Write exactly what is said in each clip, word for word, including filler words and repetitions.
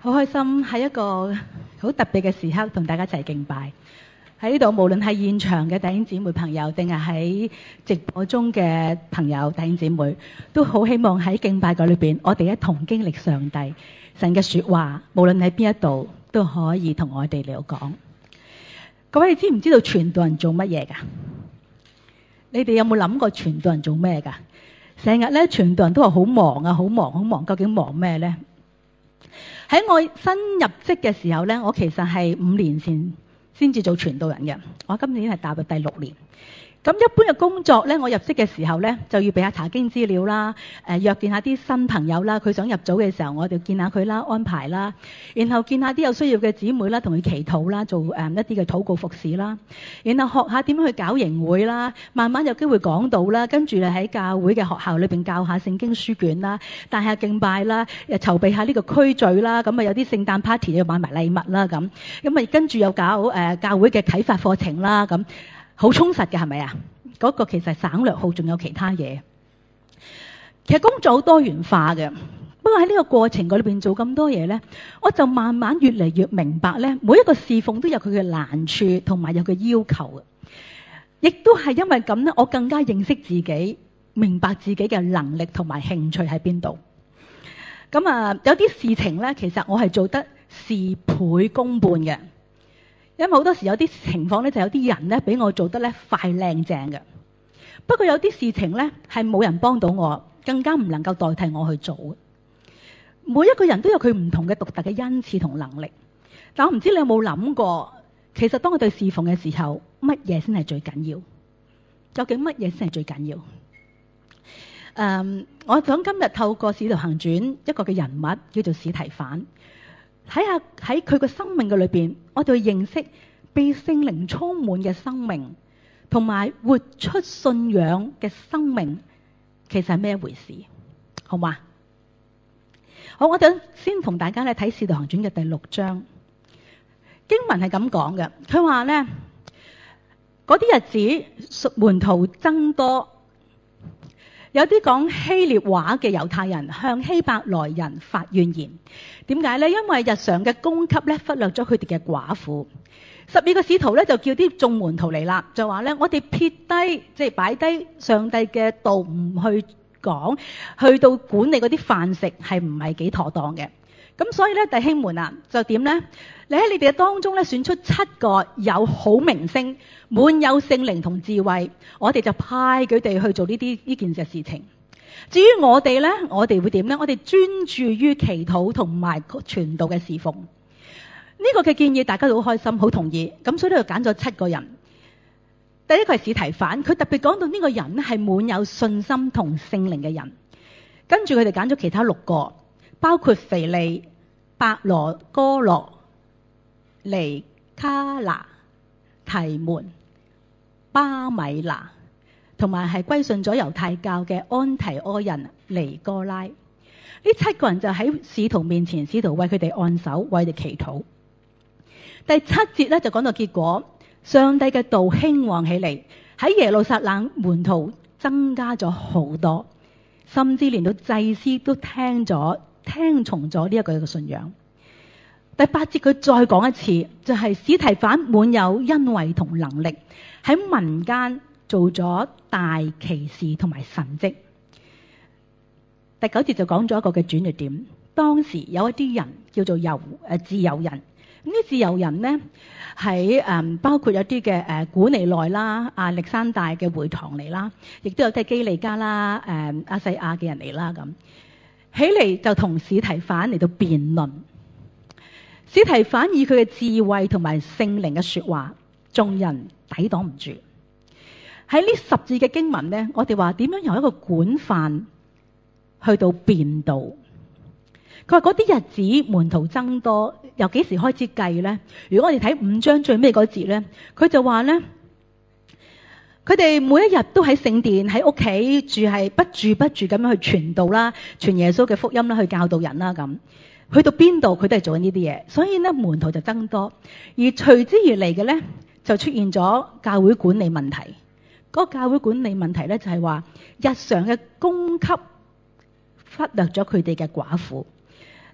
好開心喺一個好特別嘅時刻同大家一齊敬拜。喺呢度無論係現場嘅弟兄姊妹朋友，定係喺直播中嘅朋友弟兄姊妹，都好希望喺敬拜嘅裏邊，我哋一同經歷上帝神嘅說話，無論喺邊一度都可以同我哋嚟講。各位，你知唔知道傳道人做乜嘢噶？你哋有冇諗過傳道人做咩噶？成日咧傳道人都話好忙啊，好忙好忙，究竟忙咩呢？喺我新入職嘅時候咧，我其實係五年前先至做傳道人嘅，我今年係踏入第六年。咁一般嘅工作咧，我入職嘅時候咧，就要俾下查經資料啦，誒約見下啲新朋友啦，佢想入組嘅時候，我哋見下佢啦，安排啦，然後見下啲有需要嘅姊妹啦，同佢祈禱啦，做誒一啲嘅禱告服侍啦，然後學下點樣去搞營會啦，慢慢有機會講道啦，跟住咧喺教會嘅學校裏邊教下聖經書卷啦，帶下敬拜啦，誒籌備下呢個區聚啦，咁啊有啲聖誕 party 要買埋禮物啦咁，咁啊跟住又搞誒教會嘅啟發課程啦咁。好充實嘅係咪啊？嗰個其實省略號，仲有其他嘢。其實工作好多元化嘅，不過喺呢個過程裏邊做咁多嘢呢，我就慢慢越嚟越明白呢，每一個侍奉都有佢嘅難處同埋有佢要求嘅。亦都係因為咁呢，我更加認識自己，明白自己嘅能力同埋興趣喺邊度。咁啊，有啲事情呢，其實我係做得事倍功半嘅。因為好多時有啲情況咧，就有啲人咧比我做得咧快靚正嘅。不過有啲事情咧係冇人幫到我，更加唔能夠代替我去做。每一個人都有佢唔同嘅獨特嘅恩賜同能力。但我唔知你有冇諗過，其實當我哋侍奉嘅時候，乜嘢先係最緊要？究竟乜嘢先係最緊要？誒、um，我想今日透過《使徒行傳》一個嘅人物叫做司提反。睇下喺佢個生命嘅裏邊，我哋去認識被聖靈充滿嘅生命，同埋活出信仰嘅生命，其實係咩一回事？好嘛？好，我想先同大家咧睇《使徒行傳》嘅第六章，經文係咁講嘅。佢話咧，嗰啲日子門徒增多，有啲講希臘話嘅猶太人向希伯來人發怨言。點解呢？因為日常嘅供給咧忽略咗佢哋嘅寡婦。十二個使徒咧就叫啲眾門徒嚟啦，就話咧，我哋撇低即係擺低上帝嘅道唔去講，去到管理嗰啲飯食係唔係幾妥當嘅。咁所以咧，弟兄們啊，就點呢？你喺你哋嘅當中咧選出七個有好名聲、滿有聖靈同智慧，我哋就派佢哋去做呢啲呢件嘅事情。至於我哋呢，我哋會點呢？我哋專注於祈禱同埋傳道嘅侍奉。呢個嘅建議大家都好開心，好同意。咁所以呢度揀咗七個人。第一個係司提反，佢特別講到呢個人係滿有信心同聖靈嘅人。跟住佢哋揀咗其他六個，包括腓利、伯羅哥羅、尼卡拿、提門、巴米拿，同埋係歸信咗猶太教嘅安提阿人尼哥拉。呢七個人就喺使徒面前，使徒為佢哋按手，為佢哋祈禱。第七節咧就講到結果，上帝嘅道興旺起嚟，喺耶路撒冷門徒增加咗好多，甚至連到祭司都聽咗聽從咗呢一個嘅信仰。第八節佢再講一次，就係、是、司提反滿有恩惠同能力，喺民間做咗大奇事同埋神蹟。第九節就講咗一個嘅轉捩點，當時有一啲人叫做由誒自由人。咁啲自由人呢，喺誒、嗯、包括有啲嘅誒古尼內啦、亞歷山大嘅會堂嚟啦，亦都有啲基利加啦、誒、嗯、亞細亞嘅人嚟啦，咁起嚟就同司提反嚟到辯論。司提反以佢嘅智慧同埋聖靈嘅說話，眾人抵擋唔住。喺呢十字嘅經文呢，我哋話點樣由一個管飯去到辯道。佢話嗰啲日子門徒增多，由幾時開始計呢？如果我哋睇五章最尾嗰節呢，佢就話呢，佢哋每一日都喺聖殿喺屋企住，係不住不住咁樣去傳道啦，傳耶穌嘅福音啦，去教導人啦咁。去到邊度佢都係做緊呢啲嘢，所以呢門徒就增多，而隨之而嚟嘅呢，就出現咗教會管理問題。嗰個教會管理問題呢，就係話日常嘅供給忽略咗佢哋嘅寡婦。呢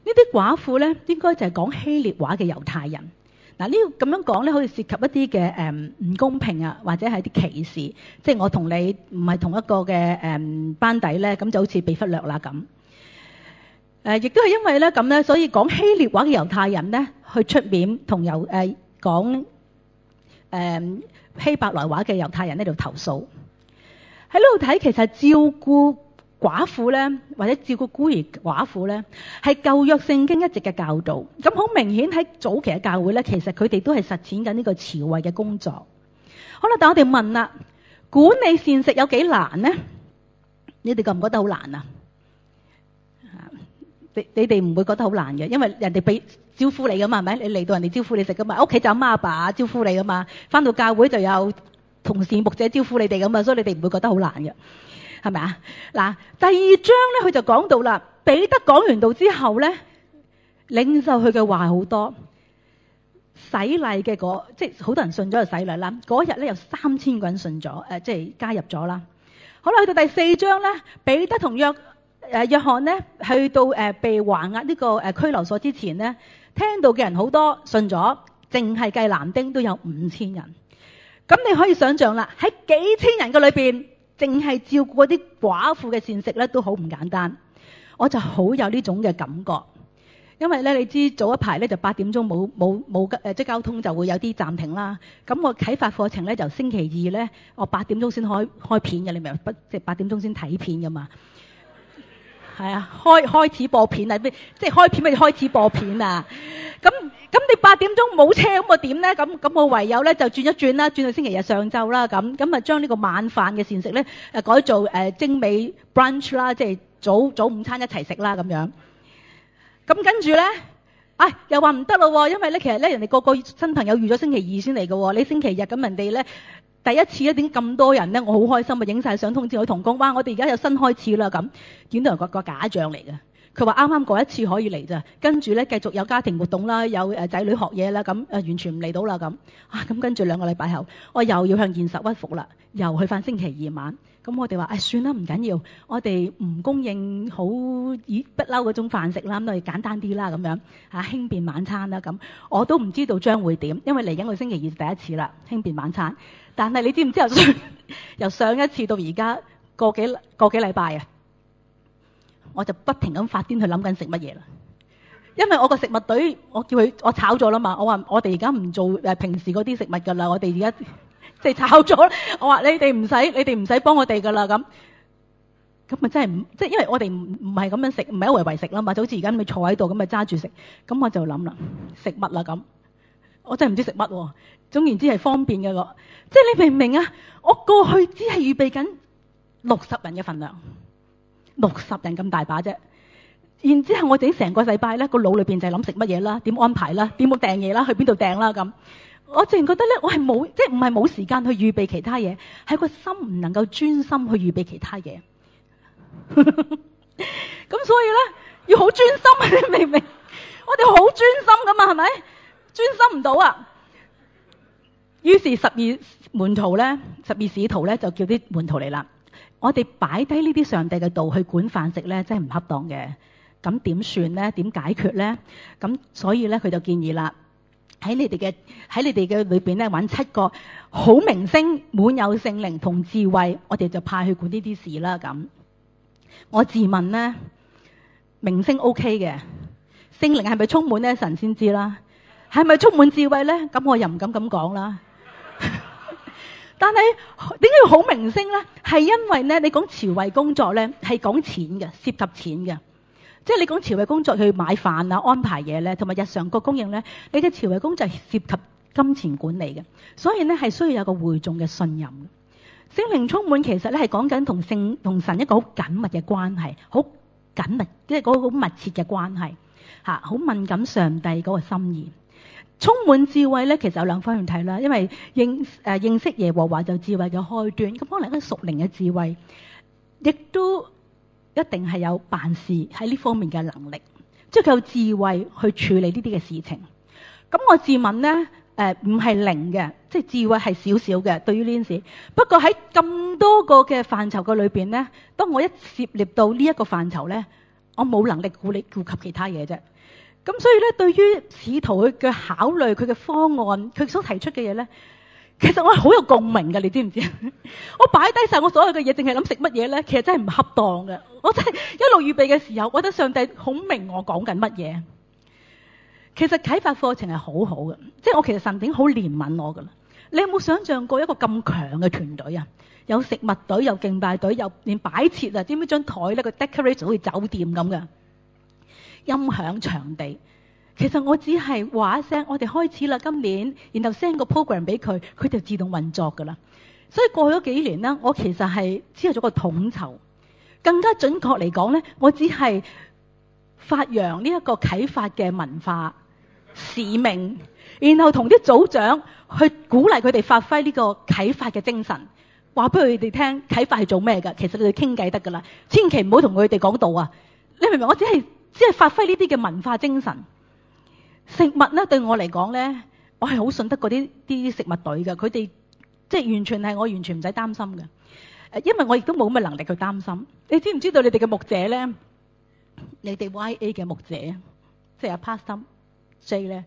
啲寡婦咧，應該就係講希臘話嘅猶太人。嗱，呢個咁樣講咧，可以涉及一啲嘅誒唔公平啊，或者係啲歧視，即係我同你唔係同一個嘅誒班底咧，咁就好似被忽略啦咁。誒，亦都係因為咧咁咧，所以講希臘話嘅猶太人咧，去出面同猶誒講誒希伯來話嘅猶太人喺度投訴。喺呢度睇，其實照顧寡婦咧，或者照顧孤兒寡婦咧，係舊約聖經一直嘅教導。咁好明顯喺早期嘅教會咧，其實佢哋都係實踐緊呢個慈惠嘅工作。好啦，但我哋問啦，管理膳食有幾難呢？你哋覺唔覺得好難啊？你你哋唔會覺得好難嘅，因為人哋俾招呼你噶嘛，係咪？你嚟到人哋招呼你食噶嘛，屋企就阿媽阿爸招呼你噶嘛，翻到教會就有同事牧者招呼你哋噶嘛，所以你哋唔會覺得好難嘅，係咪啊？嗱，第二章咧，佢就講到啦，彼得講完道之後咧，領受佢嘅話好多，洗禮嘅嗰即係好多人信咗就洗禮啦。嗰日咧有三千個人信咗，誒即係加入咗啦。好啦，去到第四章咧，彼得同約誒約翰咧去到誒被還押呢個誒拘留所之前咧，聽到嘅人好多信咗，淨係計男丁都有五千人。咁你可以想象啦，喺幾千人嘅裏邊，淨係照顧嗰啲寡婦嘅膳食咧，都好唔簡單。我就好有呢種嘅感覺，因為咧你知早一排咧就八點鐘冇冇冇誒即係交通就會有啲暫停啦。咁我啟發課程咧就星期二咧，我八點鐘先開開片嘅，你明唔明？即係八點鐘先睇片噶嘛。係啊，開開始播片啊，即係開片咪開始播片啊。咁咁你八點鐘冇車咁我點咧？咁咁我唯有咧就轉一轉啦，轉到星期日上晝啦。咁咁啊將呢個晚飯嘅膳食咧誒改做誒精美 brunch 啦，即係早早午餐一齊食啦咁樣。咁跟住咧，唉又話唔得咯，因為咧其實咧人哋個個新朋友預咗星期二先嚟嘅，你星期日咁人哋咧。第一次一點咁多人咧，我好開心啊！影晒相通知我同工，哇！我哋而家有新開始啦咁，見到人個個假象嚟嘅。佢話啱啱嗰一次可以嚟咋，跟住咧繼續有家庭活動啦，有誒仔女學嘢啦，咁誒完全唔嚟到啦咁。啊咁跟住兩個禮拜後，我又要向現實屈服啦，又去翻星期二晚。咁我哋話誒算啦，唔緊要，我哋唔供應好以不嬲嗰種飯食啦，咁我哋簡單啲啦咁樣嚇輕便晚餐啦咁。我都唔知道將會點，因為嚟緊個星期二第一次啦，輕便晚餐。但係你知唔知由上由上一次到而家個幾個幾禮拜啊，我就不停咁發癲去諗緊食乜嘢啦。因為我個食物隊，我叫佢我炒咗啦嘛。我話我哋而家唔做誒平時嗰啲食物㗎啦，我哋而家即係炒咗。我話你哋唔使，你哋唔使幫我哋㗎啦咁。咁咪真係唔即係因為我哋唔唔係咁樣食，唔係一圍圍食啦嘛，就好似而家咪坐喺度咁咪揸住食。咁我就諗啦，食物啦咁，我真係唔知食乜喎。總言之係方便嘅個，即係你明唔明啊？我過去只係預備緊六十人嘅份量，六十人咁大把啫。然之後我整成個禮拜咧，個腦裏邊就係諗食乜嘢啦，點安排啦，點樣訂嘢啦，去邊度訂啦咁。我淨係覺得咧，我係冇即係唔係冇時間去預備其他嘢，係個心唔能夠專心去預備其他嘢。咁所以咧要好專心，你明唔明？我哋好專心噶嘛，係咪？專心唔到啊！於是十二門徒咧，十二使徒咧就叫啲門徒嚟啦。我哋擺低呢啲上帝嘅道去管飯食咧，真係唔恰當嘅。咁點算咧？點解決咧？咁所以咧，佢就建議啦，喺你哋嘅喺你哋嘅裏邊咧，揾七個好明星、滿有聖靈同智慧，我哋就派去管呢啲事啦。咁我自問咧，明星 OK 嘅，聖靈係咪充滿咧？神先知啦。係咪充滿智慧咧？咁我又唔敢咁講啦。但係點解要好明星咧？係因為咧，你講慈惠工作咧係講錢嘅，涉及錢嘅。即係你講慈惠工作去買飯啊、安排嘢咧，同埋日常個供應咧，你嘅慈惠工作係涉及金錢管理嘅，所以咧係需要有個會眾嘅信任。聖靈充滿其實咧係講緊同聖同神一個好緊密嘅關係，好緊密，即係嗰個好密切嘅關係嚇，好敏感上帝嗰個心意。充滿智慧咧，其實有兩方面睇啦。因為認誒、呃、認識耶和華就智慧嘅開端，咁可能一個屬靈嘅智慧，亦都一定係有辦事喺呢方面嘅能力，即係佢有智慧去處理呢啲嘅事情。咁我自問咧，誒唔係零嘅，即係智慧係少少嘅對於呢件事。不過喺咁多個嘅範疇嘅裏邊咧，當我一涉獵到呢一個範疇咧，我冇能力顧理顧及其他嘢啫。 咁所以咧，對於使徒佢嘅考慮、佢嘅方案、佢所提出嘅嘢咧，其實我係好有共鳴嘅，你知唔知？我擺低晒我所有嘅嘢，淨係諗食乜嘢咧，其實真係唔恰當嘅。我真係一路預備嘅時候，我覺得上帝好明我講緊乜嘢。其實啟發課程係好好嘅，即係我其實神已經好憐憫我噶啦。你有冇想象過一個咁強嘅團隊啊？有食物隊，有敬拜隊，有連擺設啊，點樣張台咧個 decoration 好似酒店咁嘅，音響場地。其實我只係話一聲，我哋開始啦，今年，然後 send 個 program 俾佢，佢就自動運作噶啦。所以過咗幾年呢，我其實係只係做個統籌，更加準確嚟講咧，我只係發揚呢一個啟發嘅文化使命，然後同啲組長去鼓勵佢哋發揮呢個啟發嘅精神。話俾佢哋聽，啟發係做咩㗎？其實佢哋傾偈得㗎啦，千祈唔好同佢哋講道啊！你明唔明？我只係只係發揮呢啲嘅文化精神。食物咧對我嚟講咧，我係好信得嗰啲啲食物隊㗎，佢哋即係完全係我完全唔使擔心嘅。誒，因為我亦都冇乜能力去擔心。你知唔知道你哋嘅牧者咧？你哋 Y A 嘅牧者，即係阿 Pastor J 咧，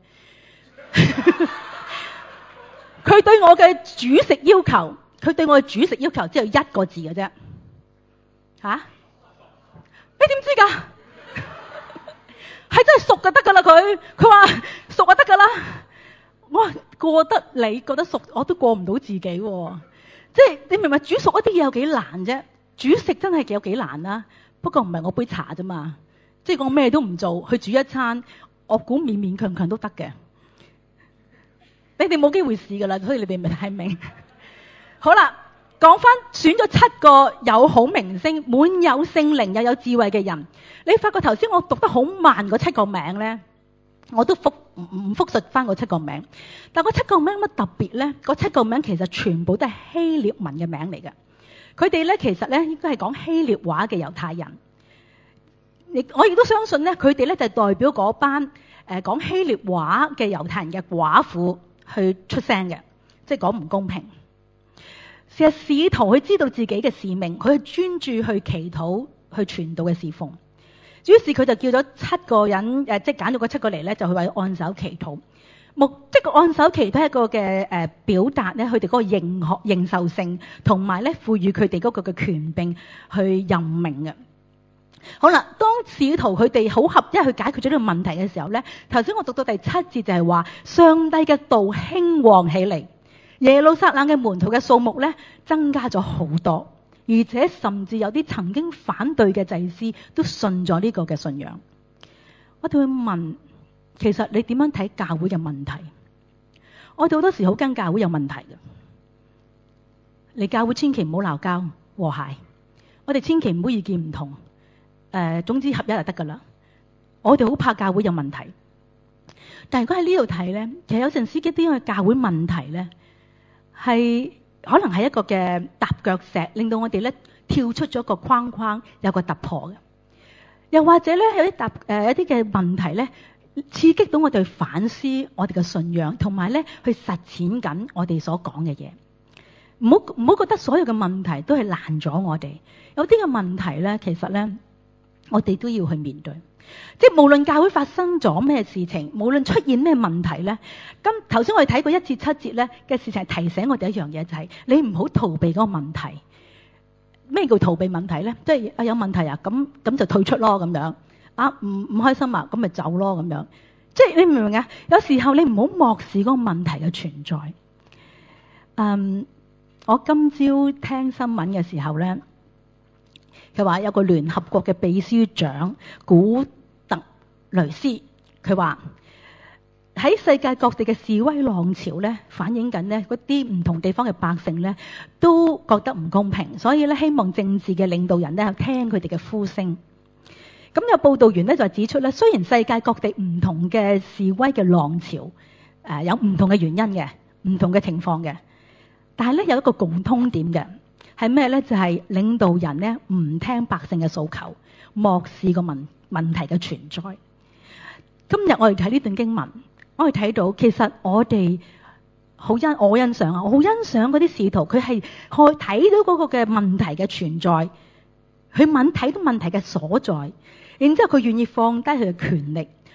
佢對我嘅煮食要求。佢對我嘅煮食要求只有一個字嘅啫，吓、啊？你點知㗎？係真係熟就得㗎啦！佢佢話熟就得㗎啦。我話過得你覺得熟，我都過唔到自己喎。即係你明唔明？煮熟一啲嘢有幾難啫？煮食真係有幾難啦。不過唔係我杯茶啫嘛。即係我咩都唔做，去煮一餐，我估勉勉強強都得嘅。你哋冇機會試㗎啦，所以你哋咪睇明。好啦，講翻選咗七個有好名聲、滿有聖靈又有智慧嘅人。你發覺頭先我讀得好慢嗰七個名咧，我都複唔唔複述翻嗰七個名。但嗰七個名乜特別咧？嗰七個名其實全部都係希臘文嘅名嚟嘅。佢哋咧其實咧應該係講希臘話嘅猶太人。亦我亦都相信咧，佢哋咧就係代表嗰班誒講希臘話嘅猶太人嘅寡婦去出聲嘅，即係講唔公平。事實使徒佢知道自己嘅使命，佢係專注去祈禱、去傳道嘅侍奉。於是佢就叫咗七個人，誒，即係揀咗嗰七個嚟咧，就去為按手祈禱。目即係個按手祈禱係一個嘅誒表達咧，佢哋嗰個認學認受性，同埋咧賦予佢哋嗰個嘅權柄去任命嘅。好啦，當使徒佢哋好合一去解決咗呢個問題嘅時候咧，頭先我讀到第七節就係話，上帝嘅道興旺起嚟。耶路撒冷嘅門徒嘅數目咧增加咗好多，而且甚至有啲曾經反對嘅祭司都信咗呢個嘅信仰。我哋會問，其實你點樣睇教會嘅問題？我哋好多時好驚教會有問題嘅。你教會千祈唔好鬧交和諧，我哋千祈唔好意見唔同，誒、呃，總之合一就得噶啦。我哋好怕教會有問題，但係如果喺呢度睇咧，其實有陣時一啲嘅教會問題咧。係可能係一個嘅踏腳石，令到我哋咧跳出咗個框框，有個突破嘅。又或者咧有啲踏誒一啲嘅問題咧，刺激到我哋去反思我哋嘅信仰，同埋咧去實踐緊我哋所講嘅嘢。唔好唔好覺得所有嘅問題都係難咗我哋。有啲嘅問題咧，其實咧我哋都要去面對。即係無論教會發生咗咩事情，無論出現咩問題咧，咁頭先我哋睇過一至七節咧嘅事情，係提醒我哋一樣嘢，就係你唔好逃避嗰個問題。咩叫逃避問題咧？即係啊有問題啊，咁咁就退出咯咁樣。啊唔唔開心啊，咁咪走咯咁樣。即係你明唔明啊？有時候你唔好漠視嗰個問題嘅存在。嗯，我今朝聽新聞嘅時候咧。佢話有個聯合國嘅秘書長古特雷斯，佢話喺世界各地嘅示威浪潮咧，反映緊咧嗰啲唔同地方嘅百姓咧都覺得唔公平，所以咧希望政治嘅領導人咧聽佢哋嘅呼聲。咁有報道員咧就指出咧，雖然世界各地唔同嘅示威嘅浪潮誒、呃、有唔同嘅原因嘅，唔同嘅情況嘅，但係咧有一個共通點嘅。係咩咧？就係、是、領導人咧唔聽百姓嘅訴求，漠視個問問題嘅存在。今日我哋睇呢段經文，我哋睇到其實我哋好欣我欣賞啊，我好欣賞嗰啲使徒，佢係去睇到嗰個嘅問題嘅存在，去問睇到問題嘅所在，然之後佢願意放低佢嘅權力，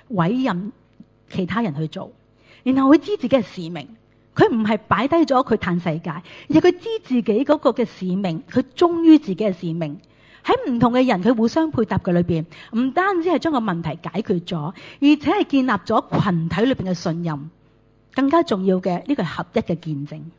委任其他人去做，然後佢知自己嘅使命。佢唔係擺低咗佢嘆世界，而係佢知自己嗰個嘅使命，佢忠於自己嘅使命。喺唔同嘅人佢互相配搭嘅裏邊，唔單止係將個問題解決咗，而且係建立咗群體裏邊嘅信任。更加重要嘅，呢個係合一嘅見證。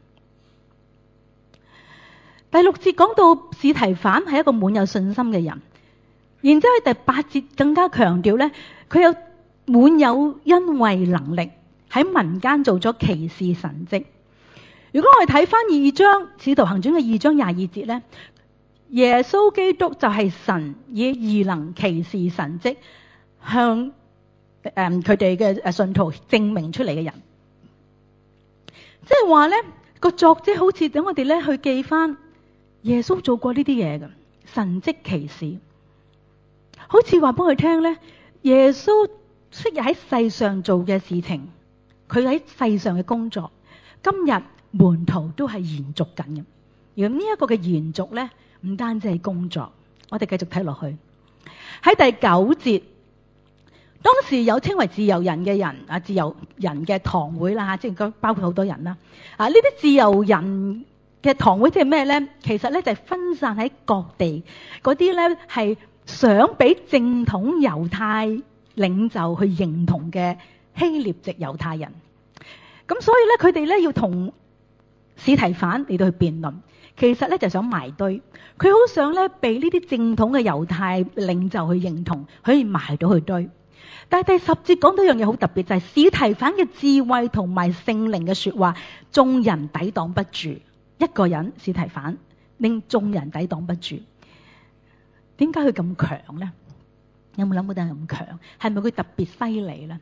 第六節講到司提反係一個滿有信心嘅人，然之後喺第八節更加強調咧，佢有滿有恩惠能力，喺民間做咗奇事神蹟。如果我哋睇翻二章使徒行傳嘅二章廿二節咧，耶穌基督就係神以異能奇事神蹟向誒佢哋嘅誒信徒證明出嚟嘅人。即係話咧，個作者好似等我哋咧去記翻耶穌做過呢啲嘢嘅神蹟奇事，好似話幫佢聽咧，耶穌昔日喺世上做嘅事情，佢喺世上嘅工作，今日門徒都係延續緊嘅。而呢一個嘅延續咧，唔單止係工作，我哋繼續睇落去喺第九節。當時有稱為自由人嘅人啊，自由人嘅堂會啦，即係包括好多人啦。啊，呢啲自由人嘅堂會即係咩咧？其實咧就係分散喺各地嗰啲咧係想俾正統猶太領袖去認同嘅希臘籍猶太人。咁所以咧，佢哋咧要同司提反嚟到去辯論，其實咧就想埋堆。佢好想咧被呢啲正統嘅猶太領袖去認同，可以埋到去堆。但係第十節講到一樣嘢好特別，就係司提反嘅智慧同埋聖靈嘅說話，眾人抵擋不住。一個人司提反令眾人抵擋不住。點解佢咁強呢？有冇諗過點解咁強？係咪佢特別犀利呢？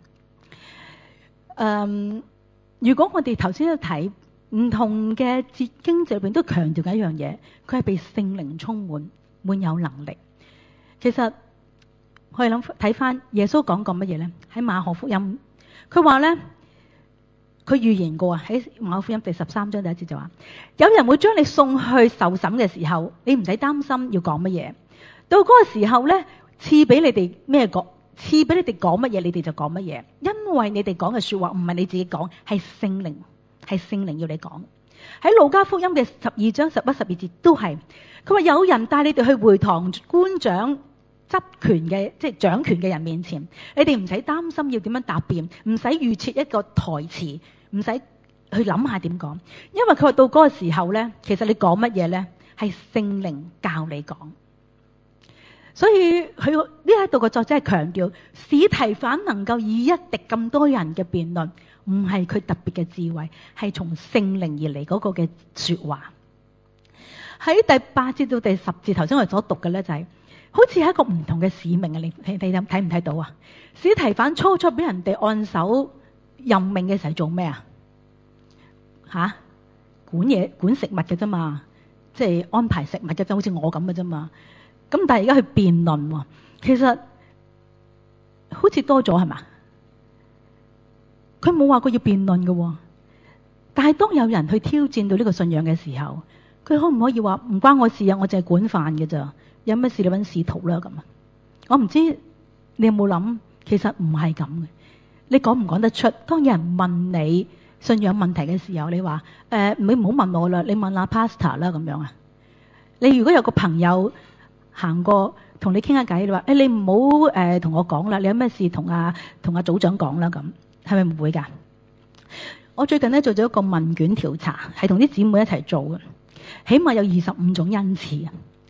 嗯，如果我哋頭先都睇唔同嘅節經裏邊都強調緊一樣嘢，佢係被聖靈充滿，滿有能力。其實我哋諗睇翻耶穌講過乜嘢咧？喺馬可福音，佢話咧，佢預言過啊，喺馬可福音第十三章第一節就話，有人會將你送去受審嘅時候，你唔使擔心要講乜嘢。到嗰個時候咧，賜俾你哋咩講？賜俾你哋講乜嘢，你哋就講乜嘢。因為你哋講嘅說話唔係你自己講，係聖靈，係聖靈要你講。喺路加福音嘅十二章十一、十二節都係，佢話有人帶你哋去會堂官長執權嘅，即係掌權嘅人面前，你哋唔使擔心要點樣答辯，唔使預設一個台詞，唔使去諗下點講，因為佢話到嗰個時候咧，其實你講乜嘢咧，係聖靈教你講。所以佢呢一度個作者係強調，司提反能夠以一敵咁多人嘅辯論，唔係佢特別嘅智慧，係從聖靈而嚟嗰個嘅說話。喺第八節到第十節，頭先我哋所讀嘅咧就係、是。好似係一個唔同嘅使命啊！你你你睇唔睇到啊？司提反初初俾人哋按手任命嘅時候做咩啊？吓，管嘢管食物嘅啫嘛，即係安排食物嘅啫，好似我咁嘅啫嘛。咁但係而家去辯論喎，其實好似多咗係嘛？佢冇話過要辯論嘅，但係當有人去挑戰到呢個信仰嘅時候，佢可唔可以話唔關我事啊？我淨係管飯嘅咋？有乜事你揾使徒啦咁啊？我唔知你有冇諗，其實唔係咁嘅。你講唔講得出？當有人問你信仰問題嘅時候，你話誒，你唔好問我啦，你問阿 Pastor 啦咁樣啊？你如果有個朋友行過同你傾下偈，你話誒，你唔好誒同我講啦，你有咩事同阿同阿組長講啦咁，係咪唔會㗎？我最近咧做咗一個問卷調查，係同啲姊妹一齊做嘅，起碼有二十五種恩賜啊。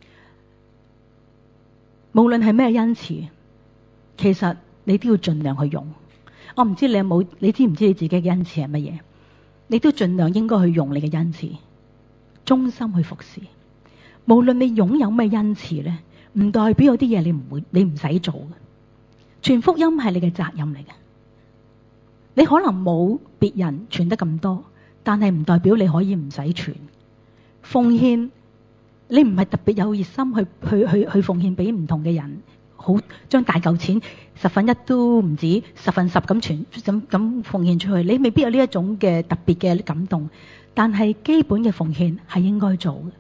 無論係咩恩賜，其實你都要盡量去用。我唔知你有冇，你知唔知你自己嘅恩賜係乜嘢？你都盡量應該去用你嘅恩賜，忠心去服侍。無論你擁有咩恩賜咧，唔代表有啲嘢你唔會，你唔使做嘅。傳福音係你嘅責任嚟嘅。你可能冇別人傳得咁多，但係唔代表你可以唔使傳。奉獻。你唔係特別有熱心去去去去奉獻俾唔同嘅人，好將大嚿錢十分一都唔止，十分十咁傳咁咁奉獻出去，你未必有呢一種嘅特別嘅感動，但係基本嘅奉獻係應該做嘅。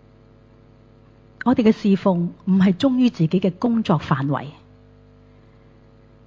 我哋嘅侍奉唔係忠於自己嘅工作範圍，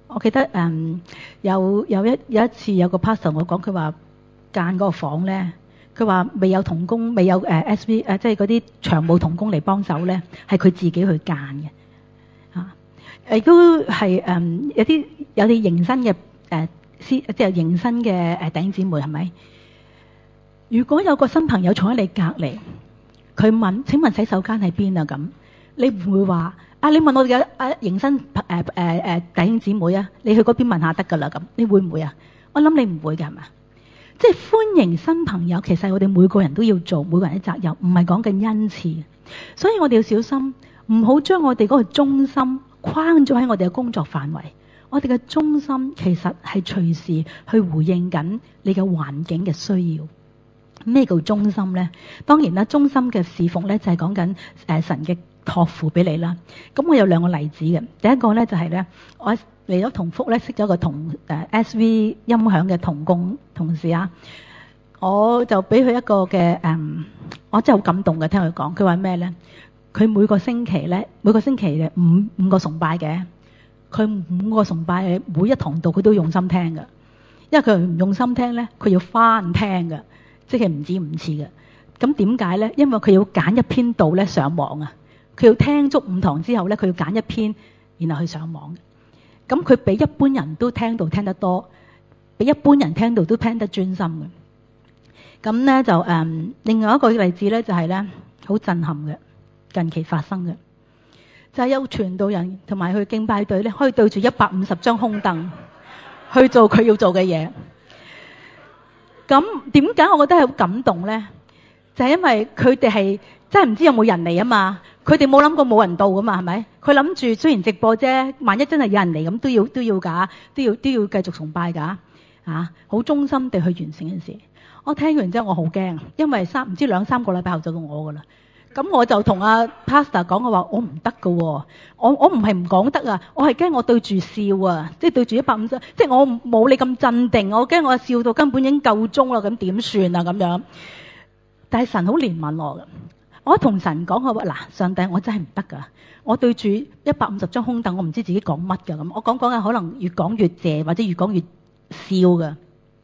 我記得誒、嗯、有有一有一次有個 pastor 我講，佢話間嗰個房咧，佢話未有同工，未有誒 S V 誒，即係嗰啲長務同工嚟幫手咧，係佢自己去間嘅嚇。亦都係誒有啲有啲迎新嘅誒師，即係迎新嘅誒弟兄姊妹係咪？如果有個新朋友坐喺你隔離，佢問：請問洗手間喺邊啊？咁你唔會話啊？你問我哋嘅啊迎新誒誒誒弟兄姊妹啊，你去嗰邊問下得㗎啦。咁你會唔會啊？我諗你唔會㗎係嘛？即係歡迎新朋友，其實我哋每個人都要做，每個人嘅責任，唔係講緊恩賜。所以我哋要小心，唔好將我哋嗰個中心框咗喺我哋嘅工作範圍。我哋嘅中心其實係隨時去回應緊你嘅環境嘅需要。咩叫中心呢？當然啦，中心嘅侍奉咧就係講緊誒神嘅託付俾你啦。咁我有兩個例子嘅，第一個咧就係咧，我嚟咗同福咧識咗個同誒 S V 音響嘅同工同事啊，我就俾佢一個嘅誒、嗯，我真係好感動嘅，聽佢講，佢話咩咧？佢每個星期咧，每個星期嘅五五個崇拜嘅，佢五個崇拜嘅每一堂道佢都用心聽㗎，因為佢唔用心聽咧，佢要翻聽㗎。即係唔止五次嘅，咁點解咧？因為佢要揀一篇道咧上網啊，佢要聽足五堂之後咧，佢要揀一篇，然後去上網。咁佢比一般人都聽到聽得多，比一般人聽到都聽得專心嘅。咁咧就誒、嗯，另外一個例子咧就係咧好震撼嘅，近期發生嘅，就係、是、有傳道人同埋佢敬拜隊咧，可以對住一百五十張空凳去做佢要做嘅嘢。咁點解我覺得係好感動咧？就係、是、因為佢哋係真係唔知有冇人嚟啊嘛，佢哋冇諗過冇人到噶嘛，係咪？佢諗住雖然直播啫，萬一真係有人嚟咁都要都要㗎，都要都要繼續崇拜㗎，啊，好忠心地去完成件事。我聽完之後我好驚，因為三唔知兩三個禮拜後就到我㗎啦。咁我就同阿 Pastor 講，我話我唔得㗎喎，我我唔係唔講得啊，我係驚我對住笑啊，即係對住一百五十，即係我冇你咁鎮定，我驚我笑到根本已經夠鐘啦，咁點算啊咁樣？但係神好憐憫我㗎，我同神講，我話嗱，上帝我真係唔得㗎，我對住一百五十張空凳，我唔知自己講乜㗎咁，我講講嘅可能越講越謝，或者越講越笑㗎。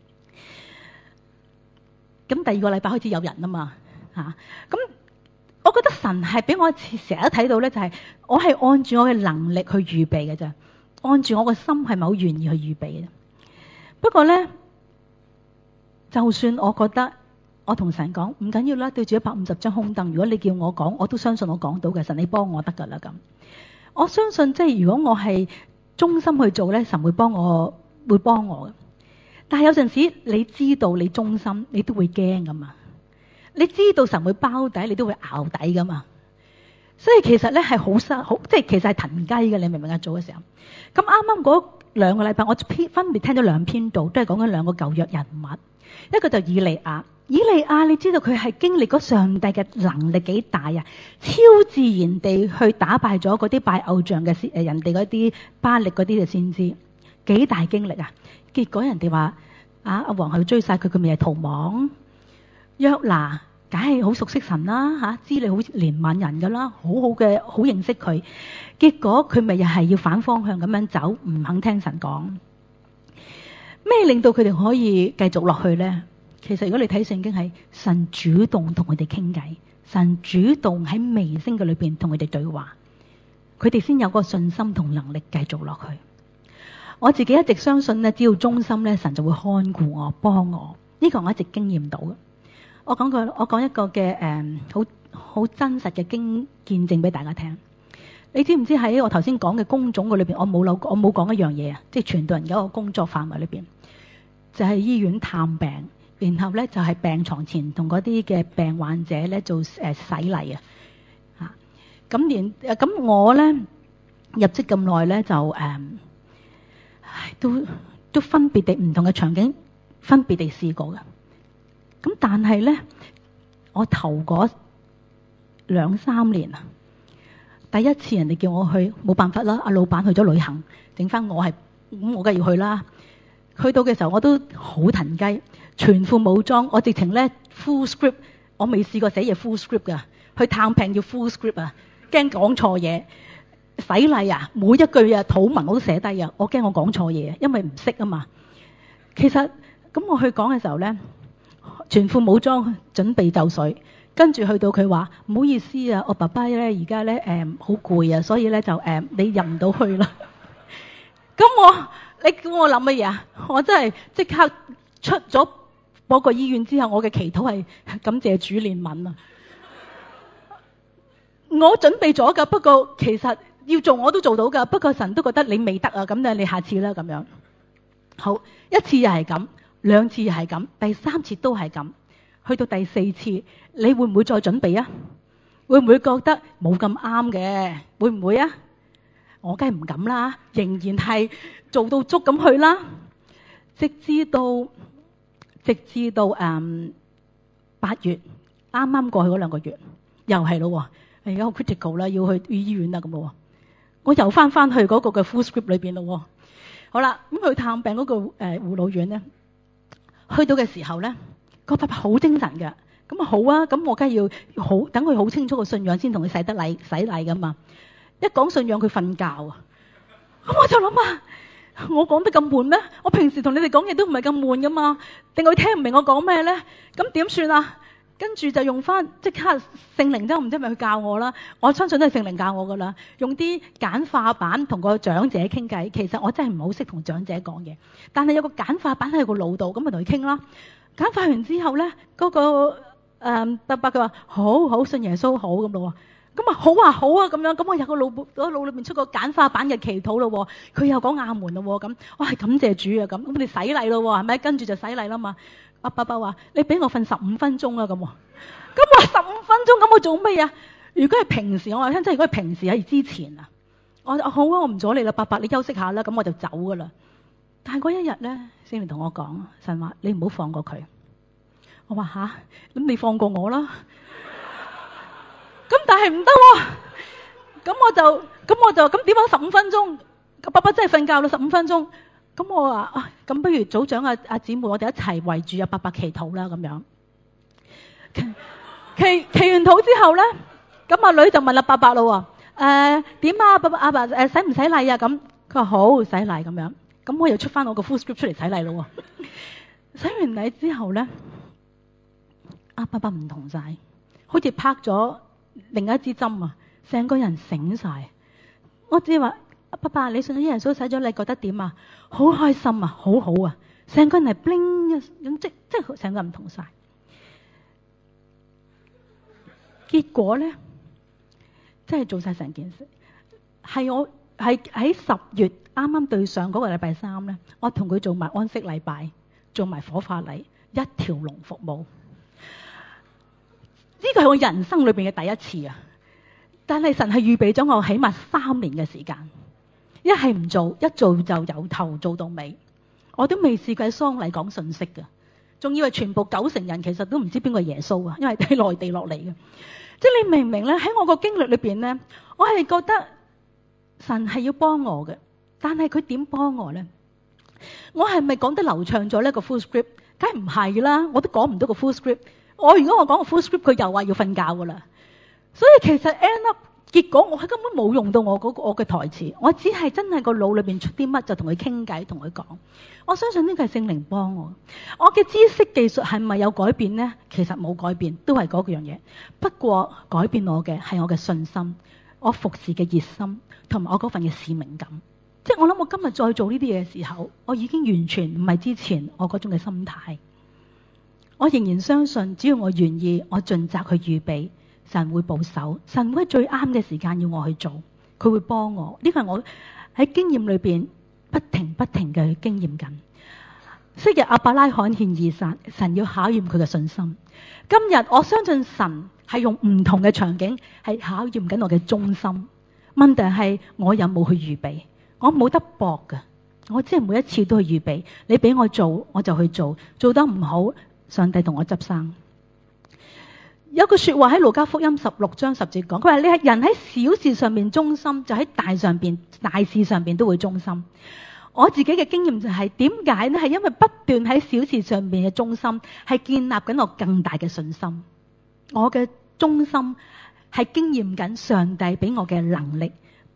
咁第二個禮拜開始有人啊嘛，嚇咁。我覺得神係俾我成日都睇到咧，就係我係按住我嘅能力去預備嘅啫，按住我個心係咪好願意去預備嘅。不過咧，就算我覺得我同神講唔緊要啦，對住一百五十張空凳，如果你叫我講，我都相信我講到嘅，神你幫我得㗎啦咁。我相信即係如果我係忠心去做咧，神會幫我，會幫我嘅。但係有陣時你知道你忠心，你都會驚㗎嘛。你知道神會包底，你都會淆底噶嘛？所以其實咧係好失好，即係其實係騰雞嘅。你明唔明啊？做嘅時候，咁啱啱嗰兩個禮拜，我分別聽咗兩篇道，都係講緊兩個舊約人物。一個就以利亞，以利亞你知道佢係經歷過上帝嘅能力幾大啊？超自然地去打敗咗嗰啲拜偶像嘅誒人哋嗰啲巴力嗰啲嘅先知，幾大經歷啊！結果人哋話啊，阿王去追殺佢，佢咪係逃亡。約拿梗係好熟悉神啦，吓、啊、知你好憐憫人噶啦，好好嘅好認識佢。結果佢咪又係要反方向咁樣走，唔肯聽神講。咩令到佢哋可以繼續落去呢？其實如果你睇聖經，係神主動同佢哋傾偈，神主動喺微聲嘅裏邊同佢哋對話，佢哋先有個信心同能力繼續落去。我自己一直相信咧，只要忠心咧，神就會看顧我、幫我。呢、這個我一直經驗到嘅。我講個，我講一個嘅誒，好好真實嘅經見證俾大家聽。你知唔知喺我頭先講嘅工種嘅裏邊，我冇漏，我冇講一樣嘢啊！即係傳道人嘅一個工作範圍裏邊，就係、是、醫院探病，然後咧就係、是、病床前同嗰啲嘅病患者咧做誒、呃、洗禮啊！嚇咁連咁我咧入職咁耐咧就誒、呃，都都分別地唔同嘅場景，分別地試過嘅。咁但係咧，我頭嗰兩三年啊，第一次人哋叫我去，冇辦法啦。阿老闆去咗旅行，整翻我係咁，我梗係要去啦。去到嘅時候，我都好騰雞，全副武裝，我直情咧 full script，我未試過寫嘢 full script 噶。去探病要 full script 啊，驚講錯嘢。 洗禮啊，每一句啊禱文我都寫低啊，我驚我講錯嘢，因為唔識啊嘛。其實咁我去講嘅時候咧，全副武裝準備就緒，跟住去到佢話唔好意思啊，我爸爸咧而家咧誒好攰啊，所以咧就誒、呃、你入唔到去啦。咁我你叫我諗乜嘢啊？我真係即刻出咗嗰個醫院之後，我嘅祈禱係感謝主憐憫啊！我準備咗㗎，不過其實要做我都做到㗎，不過神都覺得你未得啊，咁咧你下次啦咁樣。好，一次又係咁，兩次又係咁，第三次都係咁，去到第四次，你會唔會再準備啊？會唔會覺得冇咁啱嘅？會唔會啊？我梗係唔敢啦，仍然係做到足咁去啦。直至到直至到誒八月，啱啱過去嗰兩個月，又係咯，而家好 critical 啦，要去醫院啦咁咯。我又翻翻去嗰個嘅 full script 裏邊咯。好啦，咁去探病嗰個誒護老院咧，去到嘅時候咧，個爸爸好精神嘅，咁啊好啊，咁我梗係要好等佢好清楚個信仰先同佢洗得禮洗禮噶嘛。一講信仰佢瞓覺啊，咁我就諗啊，我講得咁悶咩？我平時同你哋講嘢都唔係咁悶噶嘛，定佢聽唔明我講咩咧？咁點算啊？跟住就用翻即刻聖靈都唔知係咪去教我啦，我相信都係聖靈教我噶啦，用啲簡化版同個長者傾偈。其實我真係唔好識同長者講嘢，但係有個簡化版喺個腦度，咁咪同佢傾啦。簡化完之後咧，嗰、嗰個誒伯伯佢話好好信耶穌好咁咯。咁啊好啊好啊咁樣，咁我有個腦部嗰腦裏面出個簡化版嘅祈禱咯，佢又講阿門咯，咁我係感謝主啊咁，咁我哋洗禮咯，係咪？跟住就洗禮啦嘛。阿伯伯話：你俾我瞓十五分鐘啊咁，咁我十五分鐘咁我做乜啊？如果係平時，我話聽真，如果係平時喺之前啊，我好啊，我唔阻你啦，伯伯你休息下啦，咁我就走噶啦。但係嗰一日咧，聖靈同我講，神話你唔好放過佢。我話吓，咁你放過我啦。咁但係唔得喎，咁我就咁我就咁點解十五分鐘？個爸爸真係瞓覺啦，十五分鐘。咁我話啊，咁不如組長啊啊姊妹，我哋一齊圍住阿伯伯祈禱啦咁樣。祈祈完禱之後咧，咁阿女就問阿伯伯咯，誒點啊，伯伯阿伯誒洗唔洗禮啊？咁佢話好洗禮咁樣。咁我又出翻我個 full script 出嚟洗禮咯。洗完禮之後咧，阿伯伯唔同晒，好似拍咗另一支針啊，成個人醒晒。我只係話伯伯，你信咗耶穌洗咗禮覺得點啊？好開心啊，好好啊，成個人係 bling 咁，即即係成個人唔同晒。結果咧，真係做晒成件事。係我係喺十月啱啱對上嗰個禮拜三咧，我同佢做埋安息禮拜，做埋火化禮，一條龍服務。呢個係我人生裏邊嘅第一次啊！但係神係預備咗我起碼三年嘅時間，一係唔做，一做就由頭做到尾。我都未試過喺喪禮講信息嘅，仲以為全部九成人其實都唔知邊個係耶穌啊，因為喺內地落嚟嘅。即係你明唔明咧？喺我個經歷裏邊咧，我係覺得神係要幫我嘅，但係佢點幫我咧？我係咪講得流暢咗呢個 full script？ 梗係唔係啦，我都講唔到個 full script。我如果我講個 full script，佢又話要瞓覺噶啦。所以其實 end up 結果我係根本冇用到我嗰個我嘅台詞，我只係真係個腦裏邊出啲乜就同佢傾偈，同佢講。我相信呢個係聖靈幫我。我嘅知識技術係咪有改變呢？其實冇改變，都係嗰樣嘢。不過改變我嘅係我嘅信心，我服侍嘅熱心，同埋我嗰份嘅使命感。即係我諗我今日再做呢啲嘢嘅時候，我已經完全唔係之前我嗰種嘅心態。我仍然相信，只要我願意，我盡責去預備，神會保守，神會喺最啱嘅時間要我去做，佢會幫我。呢個係我喺經驗裏邊不停不停嘅經驗緊。昔日亞伯拉罕獻以撒，神要考驗佢嘅信心。今日我相信神係用唔同嘅場景係考驗緊我嘅忠心。問題係我有冇去預備？我冇得搏㗎，我只係每一次都去預備。你俾我做，我就去做，做得唔好，上帝同我執生。有句說話喺路加福音十六章十節講，佢話你係人喺小事上面忠心，就喺大上邊大事上邊都會忠心。我自己嘅經驗就係點解呢？係因為不斷喺小事上面嘅忠心，係建立緊我更大嘅信心。我嘅忠心係經驗緊上帝俾我嘅能力，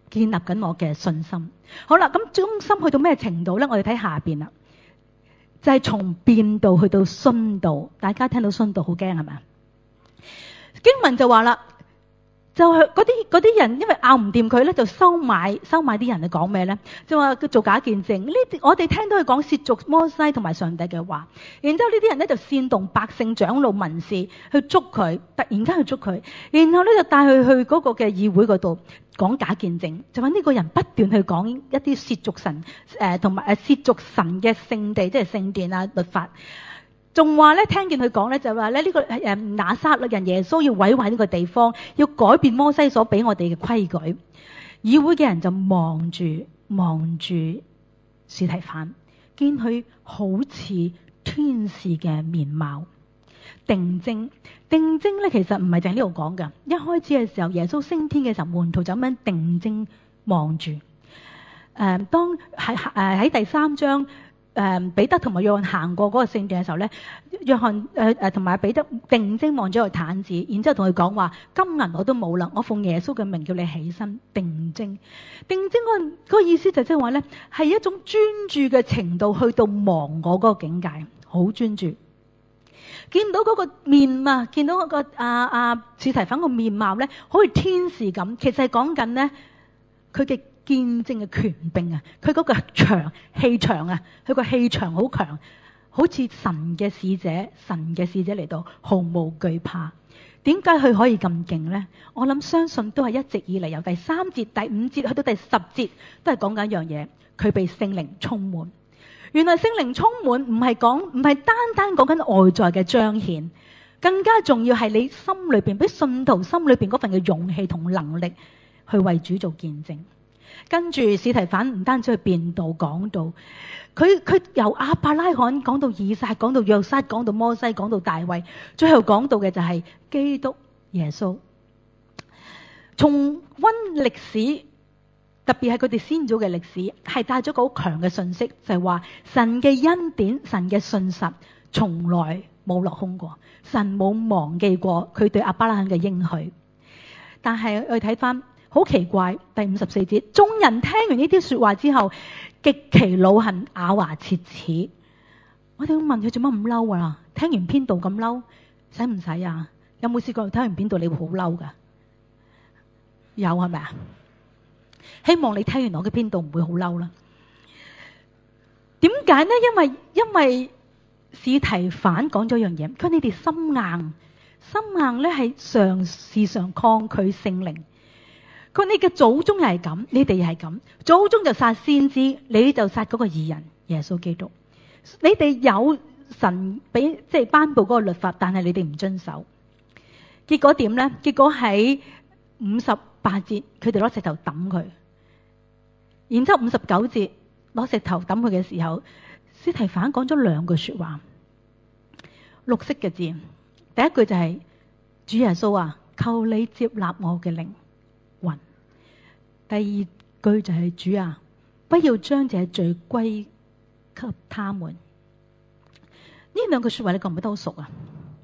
建立緊我嘅信心。好啦，咁忠心去到咩程度呢？我哋睇下邊啦，就係從辨道去到殉道。大家聽到殉道好驚係咪？經文就話啦，就係嗰啲嗰啲人，因為拗唔掂佢咧，就收買收買啲人去講咩咧？就話佢做假見證。呢啲我哋聽到佢講褻瀆摩西同埋上帝嘅話，然之後呢啲人咧就煽動百姓、長老、文士去捉佢，突然間去捉佢，然後咧就帶佢去嗰個嘅議會嗰度講假見證，就話呢個人不斷去講一啲褻瀆神誒同埋誒褻瀆神嘅聖地，即係聖殿啊、律法。仲話咧，聽見佢講咧，就話咧呢個誒拿撒勒人耶穌要毀壞呢個地方，要改變摩西所俾我哋嘅規矩。議會嘅人就望住望住司提反，見佢好似天使嘅面貌。定睛定睛咧，其實唔係淨係呢度講㗎。一開始嘅時候，耶穌升天嘅時候，門徒就咁樣定睛望住。誒、呃，當喺誒喺第三章。誒、嗯、彼得同埋約翰行過嗰個聖殿嘅時候咧，約翰誒誒同埋彼得定睛望咗個毯子，然之後同佢講話：金銀我都冇啦，我奉耶穌嘅名叫你起身。定睛定睛嗰、那個那個意思就即係話咧，係一種專注嘅程度去到忘我嗰個境界，好專注。見到嗰個面啊，見到嗰、那個啊啊司提反個面貌咧，好似天使咁。其實係講緊咧佢嘅見證嘅權柄啊，佢嗰個場氣場啊，佢個氣場好強，好似神嘅使者，神嘅使者嚟到毫無懼怕。點解佢可以咁勁呢？我諗相信都係一直以嚟由第三節、第五節去到第十節都係講緊一樣嘢，佢被聖靈充滿。原來聖靈充滿唔係講唔係單單講緊外在嘅彰顯，更加重要係你心裏邊俾信徒心裏邊嗰份嘅勇氣同能力去為主做見證。跟住司提反唔單止去辯道講道，佢佢由亞伯拉罕講到以撒，講到約瑟，講到摩西，講到大衛，最後講到嘅就係基督耶穌。重溫歷史，特別係佢哋先祖嘅歷史，係帶咗個好強嘅信息，就係話神嘅恩典、神嘅信實從來冇落空過，神冇忘記過佢對亞伯拉罕嘅應許。但係我哋睇翻。好奇怪，第五十四節，眾人聽完呢啲說話之後，極其惱恨，咬牙切齒。我哋會問佢做乜咁嬲啊？聽完篇道咁嬲，使唔使啊？有冇試過聽完篇道你會好嬲噶？有係咪啊？希望你聽完我嘅篇道唔會好嬲啦。點解呢？因為因為司提反講咗樣嘢，佢話你哋心硬，心硬咧係常時常抗拒聖靈。佢話你嘅祖宗又係咁，你哋又係咁，祖宗就殺先知，你就殺嗰個義人耶穌基督。你哋有神俾即係頒布嗰個律法，但係你哋唔遵守。結果點呢？結果喺五十八節，佢哋攞石頭抌佢。然之後五十九節攞石頭抌佢嘅時候，司提反講咗兩句說話，綠色嘅字。第一句就係、是、主耶穌啊，求你接納我嘅靈。第二句就係主啊，不要將這罪歸給他們。呢兩句說話你覺唔覺得好熟啊？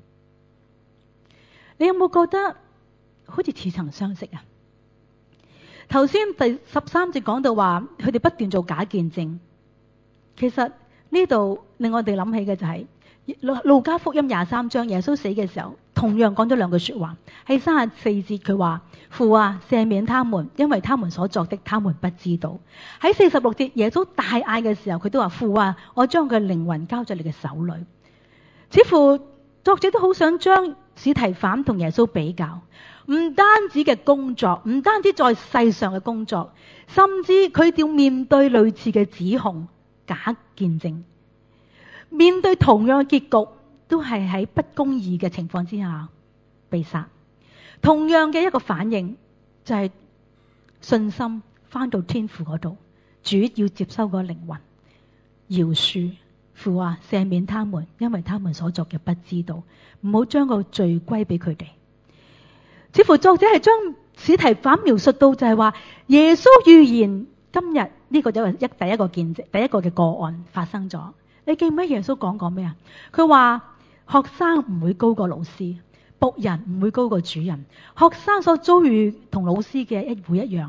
你有冇覺得好似似曾相識啊？頭先第十三節講到話，佢哋不斷做假見證。其實呢度令我哋諗起嘅就係、是、路加福音廿三章，耶穌死嘅時候，同樣講咗兩句說話。喺三十四節佢話：父啊，赦免他們，因為他們所作的，他們不知道。喺四十六節耶穌大嗌嘅時候，佢都話：父啊，我將佢靈魂交在你嘅手裏。似乎作者都好想將司提反同耶穌比較，唔單止嘅工作，唔單止在世上嘅工作，甚至佢要面對類似嘅指控、假見證，面對同樣嘅結局，都係喺不公義嘅情況之下被殺。同樣嘅一個反應就係、是、信心返到天父嗰度，主要接收個靈魂，饒恕。父啊，赦免他們，因為他們所作嘅不知道，唔好將個罪歸俾佢哋。似乎作者係將司提反描述到就係話，耶穌預言今日呢、這個就係一第一個見證，第一個嘅個案發生咗。你記唔記得耶穌講過咩啊？佢話學生唔會高過老師，僕人唔會高過主人。學生所遭遇同老師嘅一會一樣，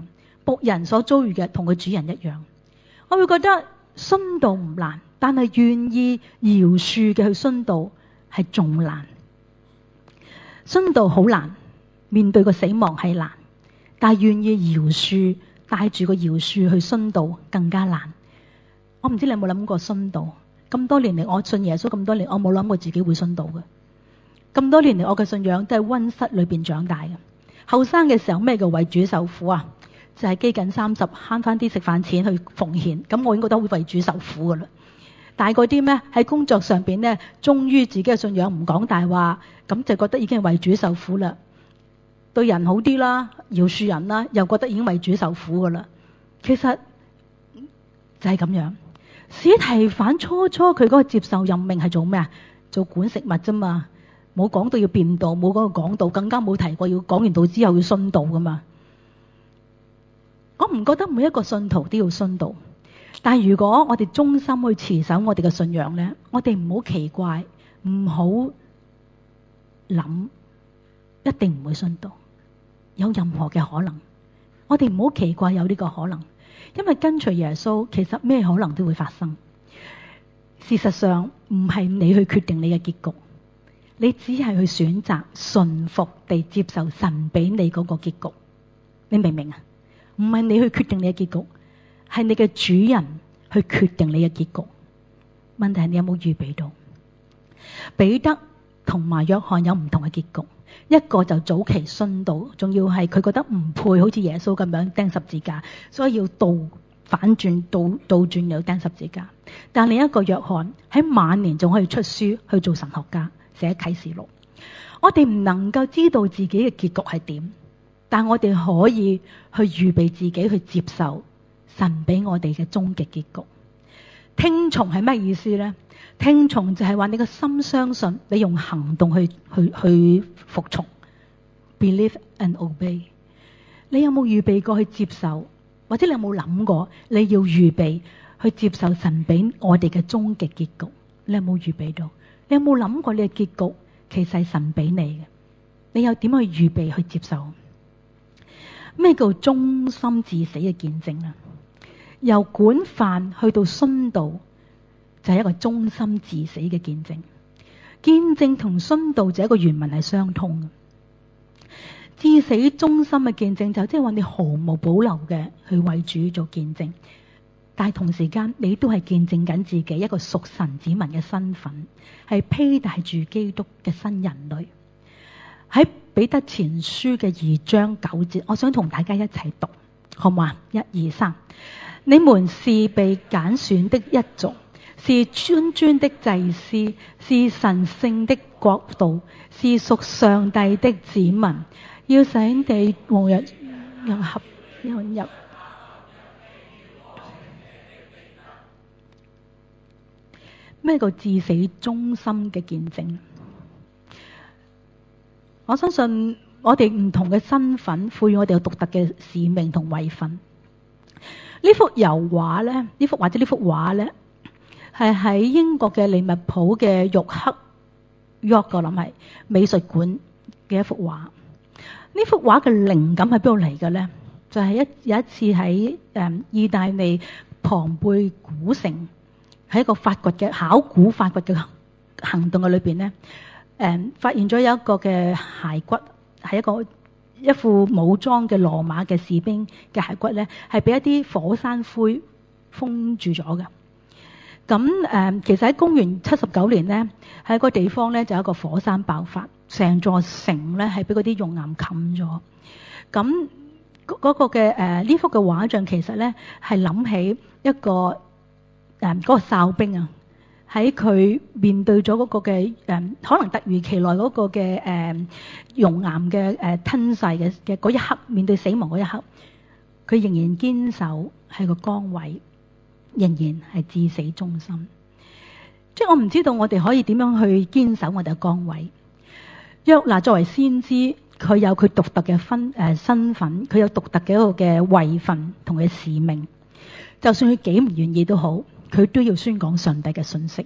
僕人所遭遇嘅同佢主人一樣。我會覺得殉道唔難，但係願意饒恕嘅去殉道係仲難。殉道好難，面對個死亡係難，但係願意饒恕，帶住個饒恕去殉道更加難。我唔知你有冇諗過殉道？咁多年嚟，我信耶穌咁多年，我冇諗過自己會殉道嘅。咁多年嚟，我嘅信仰都係溫室裏邊長大嘅。後生嘅時候咩叫為主受苦啊？就係飢饉三十，慳翻啲食飯錢去奉獻，咁我已經覺得會為主受苦噶啦。但係嗰啲咩喺工作上邊咧，忠於自己嘅信仰，唔講大話，咁就覺得已經係為主受苦啦。對人好啲啦，饒恕人啦，又覺得已經為主受苦噶啦。其實就係咁樣。司提反初初佢嗰個接受任命係做咩啊？做管食物啫嘛，冇講到要辯道，冇講到講道，更加冇提過要講完道之後要殉道噶嘛。我唔覺得每一個信徒都要殉道，但係如果我哋忠心去持守我哋嘅信仰呢，我哋唔好奇怪，唔好諗一定唔會殉道，有任何嘅可能。我哋唔好奇怪有呢個可能，因為跟隨耶穌其實咩可能都會發生。事實上唔係你去決定你嘅結局，你只係去選擇順服地接受神俾你嗰個結局。你明唔明啊？唔係你去決定你嘅結局，係你嘅主人去決定你嘅結局。問題係你有冇預備到？彼得同埋約翰有唔同嘅結局，一個就早期殉道，仲要係佢覺得唔配好似耶穌咁樣釘十字架，所以要倒反轉倒倒轉又釘十字架。但另一個約翰喺晚年仲可以出書去做神學家，寫啟示錄。我哋唔能夠知道自己嘅結局係點，但我哋可以去預備自己去接受神俾我哋嘅終極結局。聽從係咩意思呢？聽從就係話你個心相信，你用行動去去去服從。Believe and obey。你有冇預備過去接受？或者你有冇諗過你要預備去接受神俾我哋嘅終極結局？你有冇預備到？你有冇諗過你嘅結局其實係神俾你嘅？你又點去預備去接受？咩叫忠心至死嘅見證啊？由管飯去到殉道，就係一個忠心至死嘅見證。見證同殉道就係一個原文係相通嘅。至死忠心嘅見證就即係話你毫無保留嘅去為主做見證，但係同時間你都係見證緊自己一個屬神子民嘅身份，係披戴住基督嘅新人類。喺彼得前書嘅二章九節，我想同大家一齊讀，好唔好啊？一二三，你們是被揀選的一族，是尊尊的祭司，是神聖的國度，是屬上帝的子民，要使你無人入合入入。咩叫至死忠心嘅見證？我相信我哋唔同嘅身份賦予我哋有獨特嘅使命同位份。呢幅油畫咧，呢幅或者呢幅畫咧，係喺英國嘅利物浦嘅玉克約個諗係美術館嘅一幅畫。呢幅畫嘅靈感喺邊度嚟嘅咧？就係、是、一有一次喺誒、嗯、意大利龐貝古城，喺一個發掘嘅考古發掘嘅行動嘅裏邊咧，誒、嗯、發現咗有一個嘅骸骨，係一個一副武裝嘅羅馬嘅士兵嘅骸骨咧，係俾一啲火山灰封住咗嘅。咁誒、嗯，其實喺公元七十九年咧，喺個地方咧就有一個火山爆發，成座城咧係俾嗰啲熔岩冚咗。咁嗰、那個嘅誒呢幅嘅畫像其實咧係諗起一個誒嗰、呃那個哨兵啊，喺佢面對咗嗰個嘅誒、呃、可能突如其來嗰個嘅誒熔岩嘅誒吞噬嘅嘅嗰一刻，面對死亡嗰一刻，佢仍然堅守喺個崗位，仍然係至死忠心。即係我唔知道我哋可以點樣去堅守我哋嘅崗位。約拿作為先知，佢有佢獨特嘅分誒、呃、身份，佢有獨特嘅一個嘅位份同佢嘅使命。就算佢幾唔願意都好，佢都要宣講上帝嘅信息。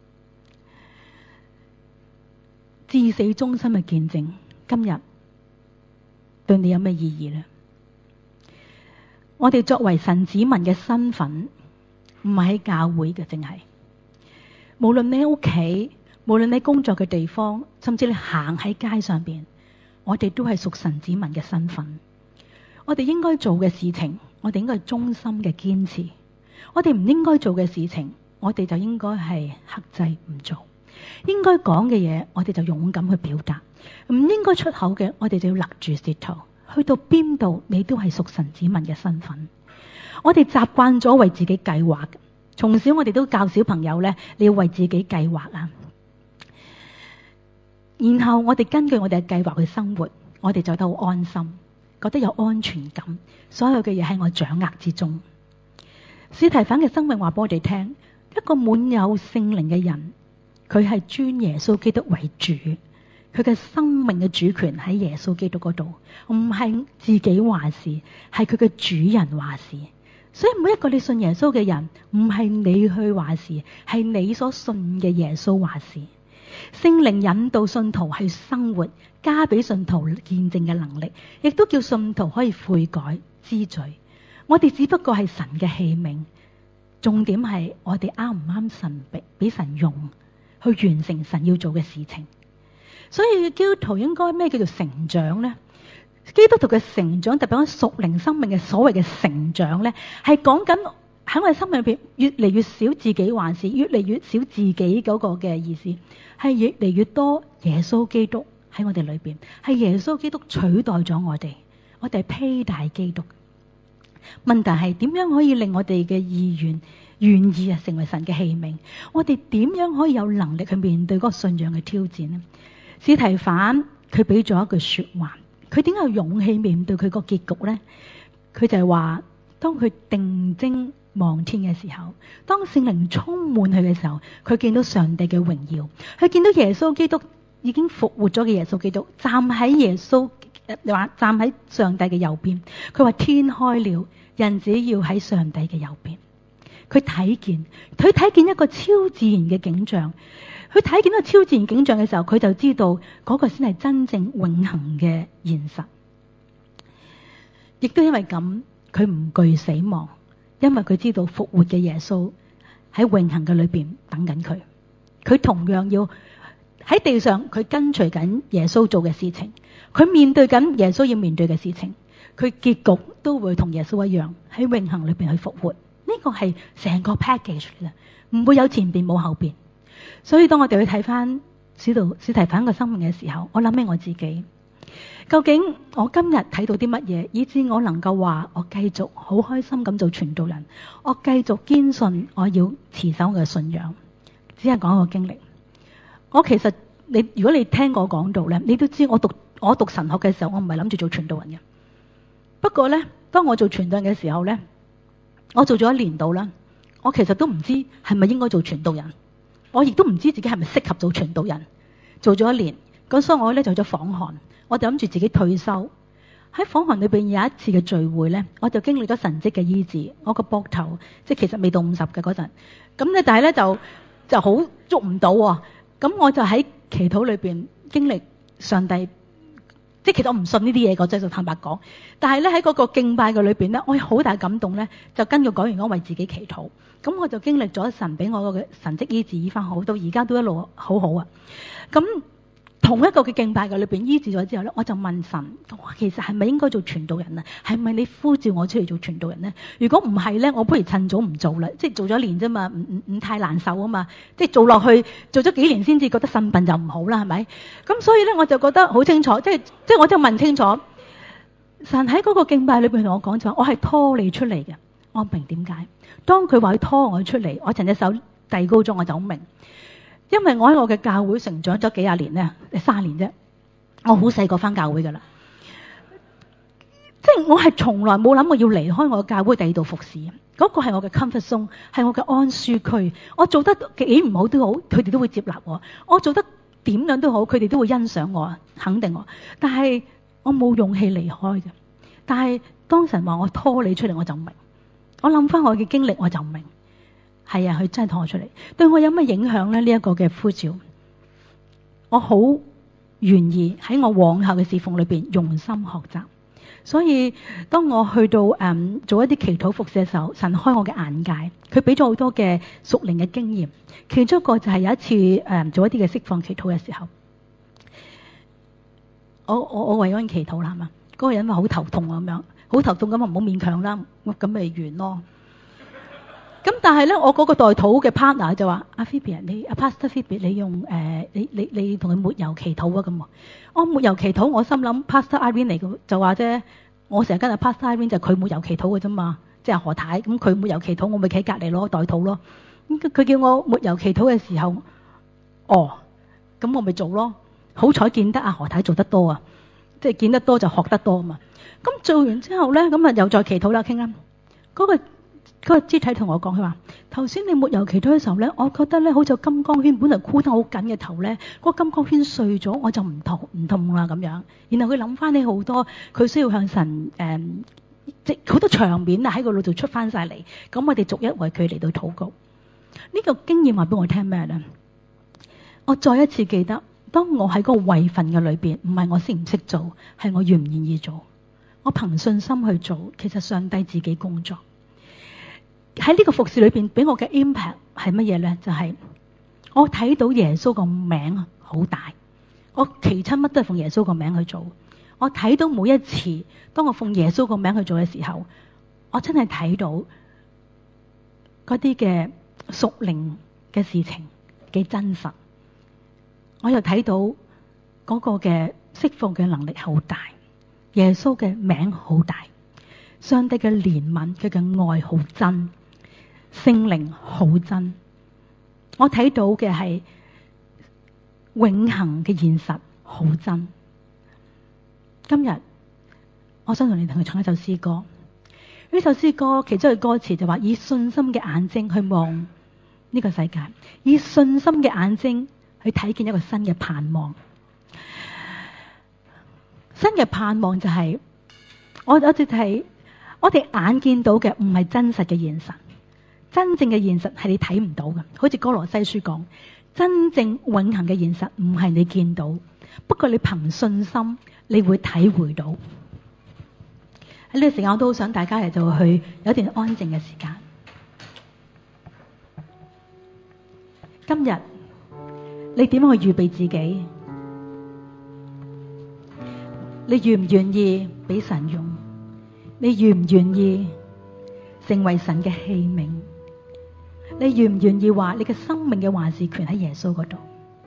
至死忠心嘅見證，今日對你有咩意義呢？ 我哋作為神子民嘅身份，唔係喺教會嘅，淨係無論你喺屋企，無論你工作嘅地方，甚至你行喺街上邊，我哋都係屬神子民嘅身份。我哋應該做嘅事情，我哋應該係忠心嘅堅持；我哋唔應該做嘅事情，我哋就應該係克制唔做。應該講嘅嘢，我哋就勇敢去表達；唔應該出口嘅，我哋就要勒住舌頭。去到邊度，你都係屬神子民嘅身份。我哋習慣咗為自己計劃，從小我哋都教小朋友咧，你要為自己計劃啊。然後我哋根據我哋嘅計劃去生活，我哋就得好安心，覺得有安全感，所有嘅嘢喺我掌握之中。司提反嘅生命話俾我哋聽，一個滿有聖靈嘅人，佢係尊耶穌基督為主，佢嘅生命嘅主權喺耶穌基督嗰度，唔係自己話事，係佢嘅主人話事。所以每一個你信耶穌嘅人，唔係你去話事，係你所信嘅耶穌話事。聖靈引導信徒去生活，加俾信徒見證嘅能力，亦都叫信徒可以悔改知罪。我哋只不過係神嘅器皿，重點係我哋啱唔啱神俾俾神用去完成神要做嘅事情。所以基督徒應該咩叫做成長呢？基督徒嘅成長，特別喺屬靈生命嘅所謂嘅成長呢，係講緊喺我哋生命入邊越嚟越少自己話事，越嚟越少自己嗰個嘅意思，係越嚟越多耶穌基督喺我哋裏邊，係耶穌基督取代咗我哋，我哋係披戴基督。問題係點樣可以令我哋嘅意願願意啊成為神嘅器皿？我哋點樣可以有能力去面對嗰個信仰嘅挑戰呢？司提反佢俾咗一句說話，佢點解有勇氣面對佢個結局呢？佢就係話，當佢定睛望天嘅時候，當聖靈充滿佢嘅時候，佢見到上帝嘅榮耀，佢見到耶穌基督已經復活咗嘅耶穌基督站喺耶穌話站喺上帝嘅右邊。佢話天開了，人子要喺上帝嘅右邊。佢睇見，佢睇見一個超自然嘅景象。佢睇見一個超自然景象嘅時候，佢就知道嗰個先係真正永恆嘅現實。亦都因為咁，佢唔懼死亡，因為佢知道復活嘅耶穌喺永恆嘅裏邊等緊佢。佢同樣要喺地上，佢跟隨緊耶穌做嘅事情，佢面對緊耶穌要面對嘅事情，佢結局都會同耶穌一樣喺永恆裏邊去復活。呢個係成個 package 嚟嘅，唔會有前邊冇後邊。所以當我哋去睇翻使徒司提反嘅生命嘅時候，我諗起我自己，究竟我今日睇到啲乜嘢，以致我能夠話我繼續好開心咁做傳道人，我繼續堅信我要持守我嘅信仰。只係講一個經歷。我其實你如果你聽我講道咧，你都知我讀我讀神學嘅時候，我唔係諗住做傳道人嘅。不過咧，當我做傳道人嘅時候咧，我做咗一年度啦，我其實都唔知係咪應該做傳道人。我亦都唔知自己係咪適合做傳道人，做咗一年，咁所以我咧就去咗訪韓，我就諗住自己退休。喺訪韓裏邊有一次嘅聚會咧，我就經歷咗神蹟嘅醫治，我個膊頭即係其實未到五十嘅嗰陣，咁咧但係咧就就好捉唔到喎，咁我就喺祈禱裏邊經歷上帝，即係其實我唔信呢啲嘢，我真係就坦白講，但係咧喺嗰個敬拜嘅裏邊咧，我有好大感動咧，就跟住講完講為自己祈禱。咁我就經歷咗神俾我個神蹟醫治醫翻好，到而家都一路好好啊。咁同一個嘅敬拜嘅裏邊醫治咗之後咧，我就問神：其實係咪應該做傳道人啊？係咪你呼召我出嚟做傳道人咧？如果唔係咧，我不如趁早唔做啦。即係做咗一年啫嘛，唔唔唔太難受啊嘛。即係做落去做咗幾年先至覺得腎病就唔好啦，係咪？咁所以咧，我就覺得好清楚，即係即係我就問清楚，神喺嗰個敬拜裏邊同我講就話：我係拖你出嚟嘅。我明點解？當佢話要拖我出嚟，我陳隻手遞高咗，我就好明。因為我喺我嘅教會成長咗幾廿年咧，三年啫，我好細個返教會噶啦，即係我係從來冇諗過要離開我嘅教會第二度服侍。嗰個係我嘅 comfort zone， 係我嘅安舒區。我做得幾唔好都好，佢哋都會接納我；我做得點樣都好，佢哋都會欣賞我、肯定我。但係我冇勇氣離開嘅。但係當神話我拖你出嚟，我就明。我諗翻我嘅經歷，我就明，係啊，佢真係拖我出嚟，對我有乜影響咧？呢、這、一個嘅呼召，我好願意喺我往後嘅侍奉裏邊用心學習。 所以當我去到誒、嗯、做一啲祈禱服侍嘅時候，神開我嘅眼界，佢俾咗好多嘅屬靈嘅經驗。其中一個就係有一次誒、嗯、做一啲嘅釋放祈禱嘅時候，我我我為嗰人祈禱啦，係嘛？嗰、嗰個人話好頭痛咁樣，好頭痛咁啊，唔好勉強啦，咁咪完咯。咁但係咧，我嗰個代禱嘅 partner 就話：阿 Phoebe 你阿 Pastor Phoebe 你用誒、呃、你你你同佢抹油祈禱啊咁。我抹油祈禱，我心諗 Pastor Irene 嚟嘅就話啫，我成日跟阿 Pastor Irene 就佢抹油祈禱嘅啫嘛，即係何太咁佢抹油祈禱，我咪企隔離攞代禱咯。咁佢叫我抹油祈禱嘅時候，哦，咁我咪做咯。好彩見得阿何太做得多啊，即係見得多就學得多啊嘛。咁做完之後咧，咁啊又再祈禱啦，傾啦。嗰個嗰個肢體同我講，佢話：頭先你抹油祈禱嘅時候咧，我覺得咧好似金剛圈本來箍得好緊嘅頭咧，嗰個金剛圈碎咗，我就唔痛唔痛啦咁樣。然後佢諗翻起好多佢需要向神誒，即好多場面啊喺個腦度出翻晒嚟。咁我哋逐一為佢嚟到禱告。呢個經驗話俾我聽咩咧？我再一次記得，當我喺嗰個位份嘅裏邊，唔係我識唔識做，係我願唔願意做。我憑信心去做，其實上帝自己工作。喺呢個服侍裏邊俾我嘅 impact 係乜嘢咧？就係、是、我睇到耶穌個名好大，我祈親乜都係奉耶穌個名去做。我睇到每一次當我奉耶穌個名去做嘅時候，我真係睇到嗰啲嘅屬靈嘅事情幾真實。我又睇到嗰個嘅釋放嘅能力好大，耶穌嘅名好大，上帝嘅憐憫佢嘅愛好真，聖靈好真。我睇到嘅係永恆嘅現實好真。今日我想同你同佢唱一首詩歌。呢首詩歌其中嘅歌詞就話：以信心嘅眼睛去望呢個世界，以信心嘅眼睛去睇見一個新嘅盼望。新嘅盼望就係、是、我我哋睇我哋眼見到嘅唔係真實嘅現實，真正嘅現實係你睇唔到嘅。好似哥羅西書講，真正永恆嘅現實唔係你見到，不過你憑信心你會體會到。喺呢個時間我都好想大家嚟就去有一段安靜嘅時間。今日你點樣去預備自己？你願唔願意俾神用？你願唔願意成為神嘅器皿？你願唔願意話你嘅生命嘅話事權喺耶穌嗰度？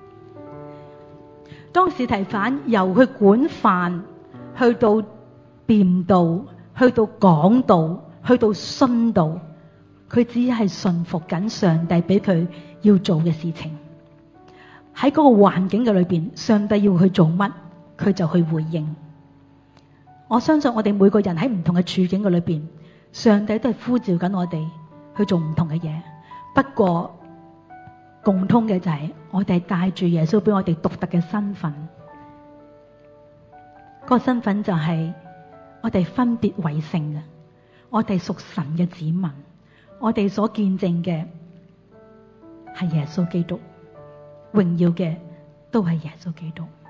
當司提反由佢管飯去到辯道，去到講道，去到殉道，佢只係順服緊上帝俾佢要做嘅事情。喺嗰個環境嘅裏邊，上帝要去做乜，佢就去回應。我相信我哋每個人喺唔同嘅處境嘅裏邊，上帝都係呼召緊我哋去做唔同嘅嘢。不過共通嘅就係我哋係帶住耶穌俾我哋獨特嘅身份。嗰個身份就係我哋分別為聖嘅，我哋屬神嘅子民，我哋所見證嘅係耶穌基督，榮耀嘅都係耶穌基督。